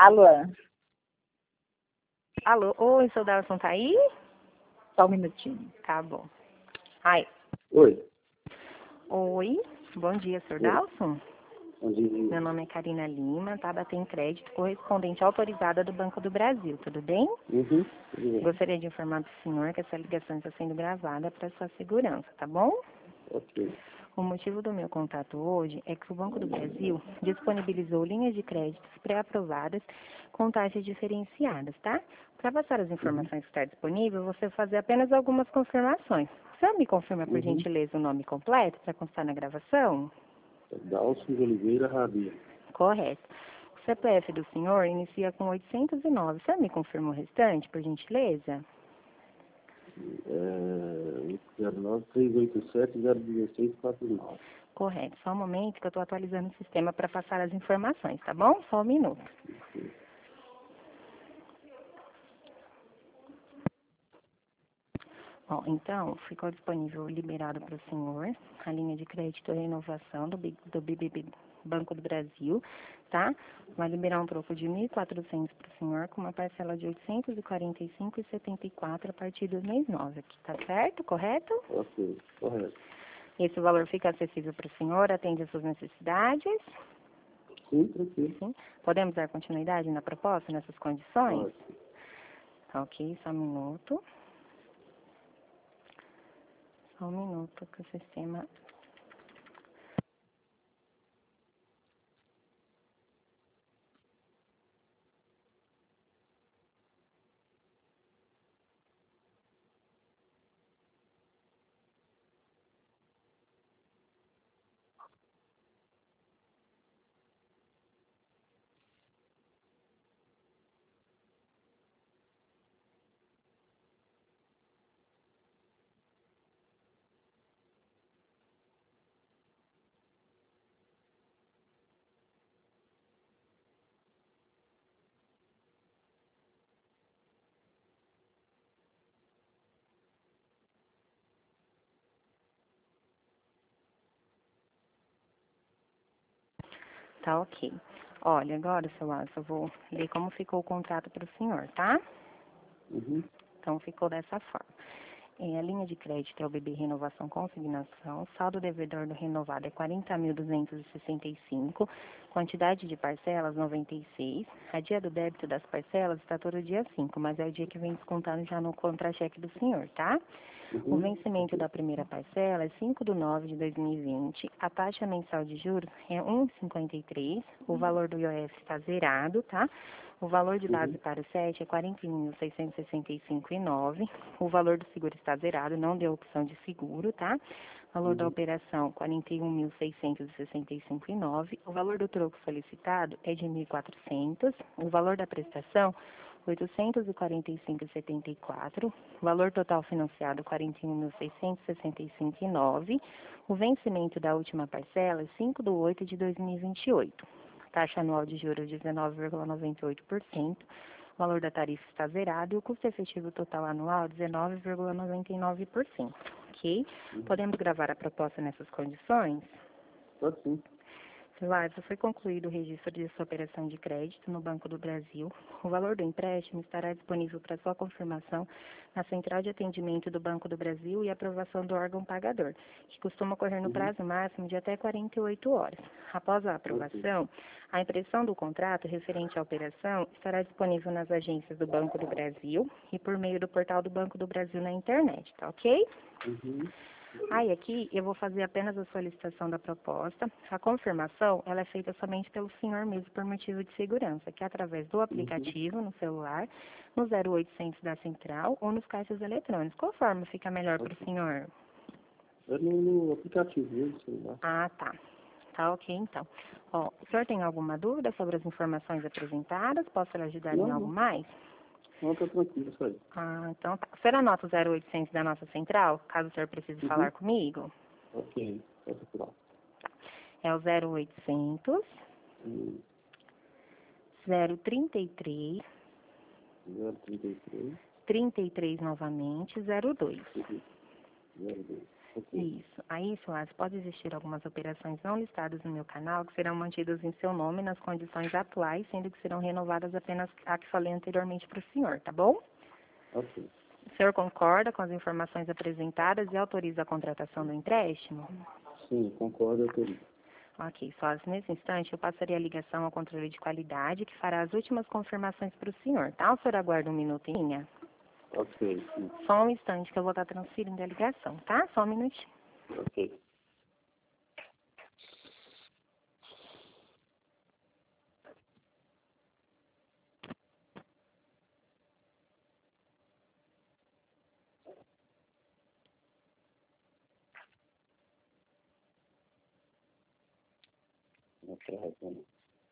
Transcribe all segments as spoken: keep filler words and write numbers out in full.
Alô? Alô, oi, seu Dalson tá aí? Só um minutinho. Tá bom. Ai. Oi. Oi, bom dia, senhor Oi. Dalson. Bom dia. Meu nome é Karina Lima, tá? Batendo crédito correspondente autorizada do Banco do Brasil, tudo bem? Uhum. Tudo bem. Gostaria de informar para o senhor que essa ligação está sendo gravada para sua segurança, tá bom? Ok. O motivo do meu contato hoje é que o Banco do Brasil disponibilizou linhas de créditos pré-aprovadas com taxas diferenciadas, tá? Para passar as informações que está disponível, você vai fazer apenas algumas confirmações. Você me confirma, por Uhum. gentileza, o nome completo para constar na gravação? Dalson de Oliveira Rabia. Correto. O C P F do senhor inicia com oitocentos e nove. Você me confirma o restante, por gentileza? É zero nove três oito sete zero um seis quatro nove. Correto. Só um momento que eu estou atualizando o sistema para passar as informações, tá bom? Só um minuto. Bom, então, ficou disponível, liberado para o senhor, a linha de crédito renovação do, B- do B B B Banco do Brasil, tá? Vai liberar um troco de mil e quatrocentos para o senhor, com uma parcela de oitocentos e quarenta e cinco reais e setenta e quatro centavos a partir do mês nove aqui, tá certo? Correto? Ok, correto. Esse valor fica acessível para o senhor, atende às suas necessidades? Sim, tranquilo. Sim. Podemos dar continuidade na proposta, nessas condições? Pode. Tá, ok, só um minuto. Só um minuto que o sistema... Tá ok. Olha, agora, seu Alisson, eu vou ler como ficou o contrato para o senhor, tá? Uhum. Então, ficou dessa forma. É, a linha de crédito é o B B Renovação Consignação. Saldo devedor do renovado é quarenta mil duzentos e sessenta e cinco. Quantidade de parcelas, noventa e seis. A dia do débito das parcelas está todo dia cinco, mas é o dia que vem descontado já no contra-cheque do senhor, tá? O Uhum. vencimento da primeira parcela é cinco de nove de dois mil e vinte. A taxa mensal de juros é um vírgula cinquenta e três. O valor do I O F está zerado, tá? O valor de base Uhum. para o sete é quarenta e um mil seiscentos e sessenta e cinco reais e nove centavos. O valor do seguro está zerado, não deu opção de seguro, tá? O valor da Uhum. operação, quarenta e um mil seiscentos e sessenta e cinco reais e nove centavos. O valor do troco solicitado é de mil e quatrocentos. O valor da prestação, oitocentos e quarenta e cinco reais e setenta e quatro centavos. O valor total financiado, quarenta e um mil seiscentos e sessenta e cinco reais e nove centavos. O vencimento da última parcela é cinco de oito de dois mil e vinte e oito. Taxa anual de juros dezenove vírgula noventa e oito por cento. O valor da tarifa está zerado e o custo efetivo total anual dezenove vírgula noventa e nove por cento. Ok? Uhum. Podemos gravar a proposta nessas condições? Pode sim. Larissa, foi concluído o registro de sua operação de crédito no Banco do Brasil. O valor do empréstimo estará disponível para sua confirmação na Central de Atendimento do Banco do Brasil e aprovação do órgão pagador, que costuma ocorrer no Uhum. prazo máximo de até quarenta e oito horas. Após a aprovação, a impressão do contrato referente à operação estará disponível nas agências do Banco do Brasil e por meio do portal do Banco do Brasil na internet, tá ok? Uhum. Aí aqui eu vou fazer apenas a solicitação da proposta. A confirmação ela é feita somente pelo senhor mesmo por motivo de segurança, que é através do aplicativo no celular, no zero oitocentos da central ou nos caixas eletrônicos. Qual forma fica melhor para o senhor? É no, no aplicativo mesmo, celular. Ah, tá. Tá ok, então. Ó, o senhor tem alguma dúvida sobre as informações apresentadas? Posso lhe ajudar em Não, algo não. mais? Não, tá tranquilo, isso aí. Ah, então tá. O senhor anota o zero oitocentos da nossa central, caso o senhor precise Uhum. falar comigo? Ok, pode procurar. É o zero oitocentos, Hum. zero trinta e três, zero trinta e três, trinta e três novamente, zero dois. uhum. zero dois. Ok. Isso. Aí, Soares, pode existir algumas operações não listadas no meu canal que serão mantidas em seu nome nas condições atuais, sendo que serão renovadas apenas a que falei anteriormente para o senhor, tá bom? Ok. O senhor concorda com as informações apresentadas e autoriza a contratação do empréstimo? Sim, concordo, autorizo. Ok, Soares, nesse instante eu passaria a ligação ao controle de qualidade que fará as últimas confirmações para o senhor, tá? O senhor aguarda um minuto em linha? Ok, sim. Só um instante que eu vou estar transferindo a ligação, tá? Só um minutinho. Ok. Ok.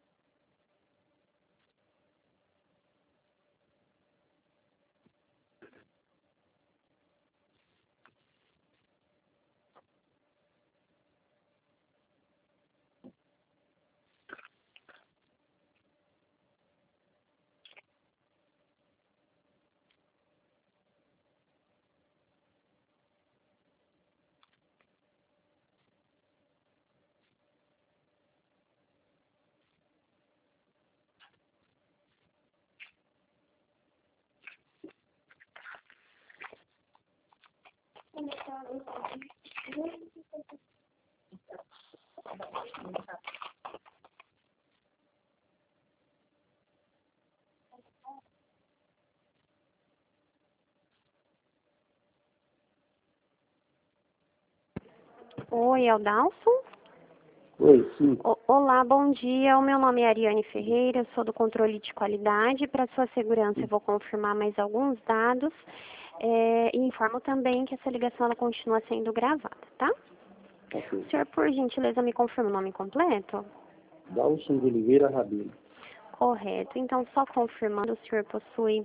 Oi, é o Dalson? Oi, sim. O- Olá, bom dia. O meu nome é Ariane Ferreira, eu sou do controle de qualidade. Para sua segurança, eu vou confirmar mais alguns dados é, e informo também que essa ligação ela continua sendo gravada, tá? Ok. O senhor, por gentileza, me confirma o nome completo? Dalson de Oliveira Rabelo. Correto. Então, só confirmando, o senhor possui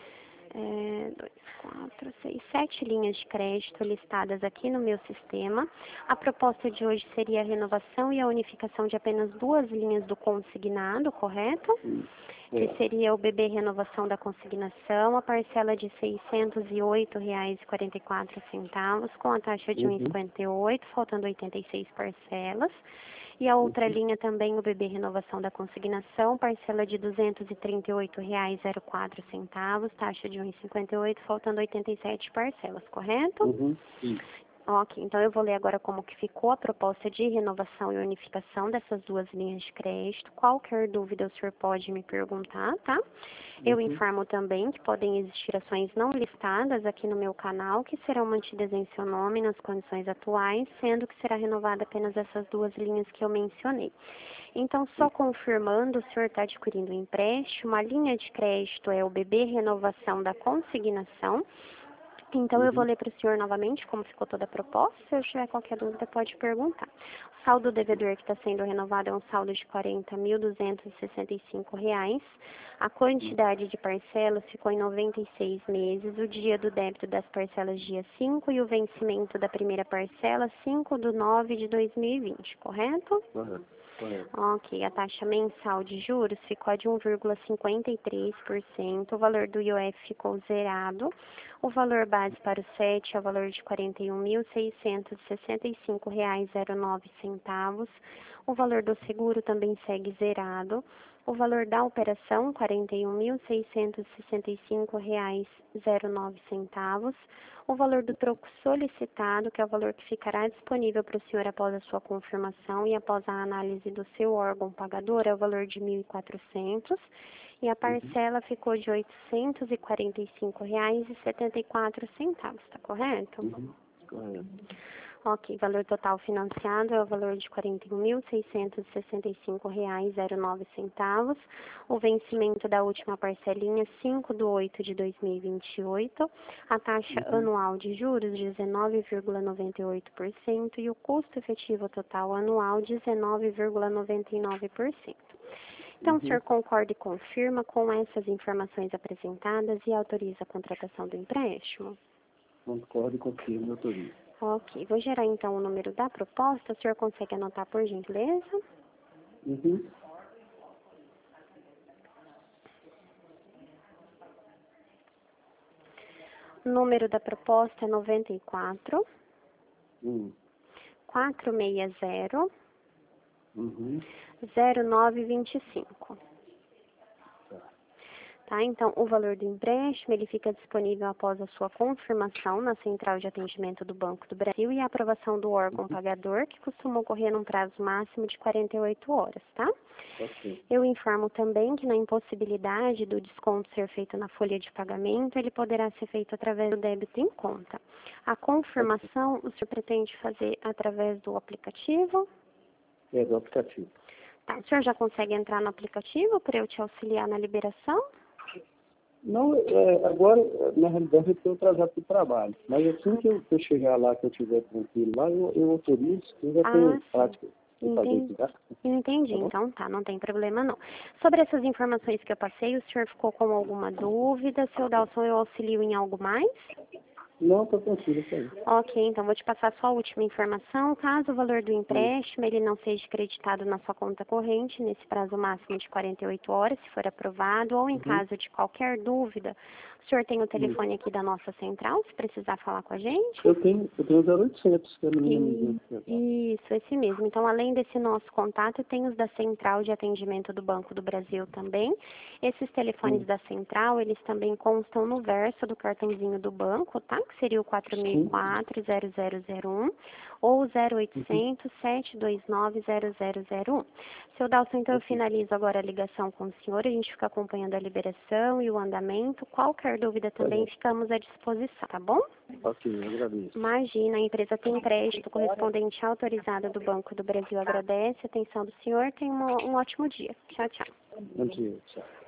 é, dois, quatro, seis, sete linhas de crédito listadas aqui no meu sistema. A proposta de hoje seria a renovação e a unificação de apenas duas linhas do consignado, correto? Que É. seria o B B Renovação da Consignação, a parcela de seiscentos e oito reais e quarenta e quatro centavos, com a taxa de um vírgula Uhum. cinquenta e oito, faltando oitenta e seis parcelas. E a outra Uhum. linha também, o B B Renovação da Consignação, parcela de duzentos e trinta e oito reais e quatro centavos, taxa de um vírgula cinquenta e oito, faltando oitenta e sete parcelas, correto? Uhum. Sim. Ok, então eu vou ler agora como que ficou a proposta de renovação e unificação dessas duas linhas de crédito. Qualquer dúvida o senhor pode me perguntar, tá? Eu Uhum. informo também que podem existir ações não listadas aqui no meu canal que serão mantidas em seu nome nas condições atuais, sendo que será renovada apenas essas duas linhas que eu mencionei. Então, só confirmando, o senhor está adquirindo um empréstimo, a linha de crédito é o B B Renovação da Consignação. Então, eu vou Uhum. ler para o senhor novamente como ficou toda a proposta. Se eu tiver qualquer dúvida, pode perguntar. O saldo devedor que está sendo renovado é um saldo de quarenta mil duzentos e sessenta e cinco reais. A quantidade de parcelas ficou em noventa e seis meses. O dia do débito das parcelas, dia cinco, e o vencimento da primeira parcela, cinco de nove de dois mil e vinte, correto? Correto. Correto. Ok, a taxa mensal de juros ficou de um vírgula cinquenta e três por cento, o valor do I O F ficou zerado, o valor base para o S E T é o valor de quarenta e um mil seiscentos e sessenta e cinco reais e zero nove centavos, o valor do seguro também segue zerado, o valor da operação quarenta e um mil seiscentos e sessenta e cinco reais e zero nove centavos, o valor do troco solicitado, que é o valor que ficará disponível para o senhor após a sua confirmação e após a análise do seu órgão pagador, é o valor de mil e quatrocentos, e a parcela ficou de oitocentos e quarenta e cinco reais e setenta e quatro centavos, tá correto? Uhum. Correto. Ok, valor total financiado é o valor de quarenta e um mil seiscentos e sessenta e cinco reais e zero nove centavos. O vencimento da última parcelinha, cinco de oito de dois mil e vinte e oito. A taxa Uhum. anual de juros, dezenove vírgula noventa e oito por cento. E o custo efetivo total anual, dezenove vírgula noventa e nove por cento. Então, o Uhum. senhor concorda e confirma com essas informações apresentadas e autoriza a contratação do empréstimo? Concordo e confirmo, autorizo. Ok, vou gerar então o número da proposta. O senhor consegue anotar por gentileza? Uhum. O número da proposta é noventa e quatro, Hum. quatro seis zero, Uhum. zero nove dois cinco. Tá, então, o valor do empréstimo, ele fica disponível após a sua confirmação na Central de Atendimento do Banco do Brasil e a aprovação do órgão pagador, que costuma ocorrer num prazo máximo de quarenta e oito horas, tá? Ok. Eu informo também que na impossibilidade do desconto ser feito na folha de pagamento, ele poderá ser feito através do débito em conta. A confirmação, o senhor pretende fazer através do aplicativo? É, do aplicativo. Tá, o senhor já consegue entrar no aplicativo para eu te auxiliar na liberação? Não, é, agora, na realidade, eu estou atrasado para o trabalho. Mas assim que eu, que eu chegar lá, que eu estiver tranquilo lá, eu, eu autorizo, eu já Ah, tenho sim. prática de fazer Entendi. isso, tá? Entendi, Tá bom? então tá, não tem problema não. Sobre essas informações que eu passei, o senhor ficou com alguma dúvida? Seu Dalson, eu auxilio em algo mais? Não, estou tranquilo, isso aí. Ok, então vou te passar só a última informação. Caso o valor do empréstimo ele não seja creditado na sua conta corrente nesse prazo máximo de quarenta e oito horas, se for aprovado, ou em Uhum. caso de qualquer dúvida, o senhor tem o telefone aqui da nossa central, se precisar falar com a gente? Eu tenho, eu tenho zero oitocentos, que a menina me deu. E- Isso, esse mesmo. Então, além desse nosso contato, tem os da Central de Atendimento do Banco do Brasil também. Esses telefones Hum. da Central, eles também constam no verso do cartãozinho do banco, tá? Que seria o quatro mil e quatro, zero zero zero um ou zero oitocentos, sete dois nove, zero zero zero um. Seu Dalson, então eu finalizo agora a ligação com o senhor, a gente fica acompanhando a liberação e o andamento. Qualquer dúvida também ficamos à disposição, tá bom? Ok, eu agradeço. Imagina, a empresa tem crédito correspondente autorizado do Banco do Brasil. Agradece a atenção do senhor. Tenha um, um ótimo dia. Tchau, tchau. Bom dia, tchau.